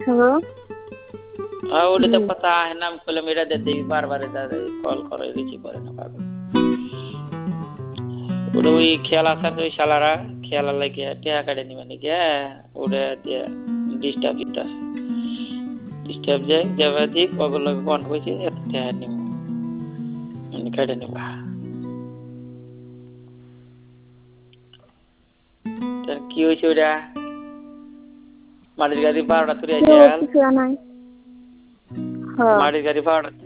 hello ওটা তো কথা है नाम खोले मेरा दे दे बार-बार कॉल করে রিসিভ করে না পাবে ওটা ওই খেলা আছে ওই শালারা খেলা লাগে টিয়া কাটে নিবে নাকি ওটা দিয়ে ডিস্টার্ব যায় যাবে দি ওগুলো কোন কইছে এত টিয়া নিব আমি কাটে নিবা তার কি হইছে ওটা মাটির গাড়ি 12টা তুই আইছাল কিছু নাই মাটির গাড়ি 12টা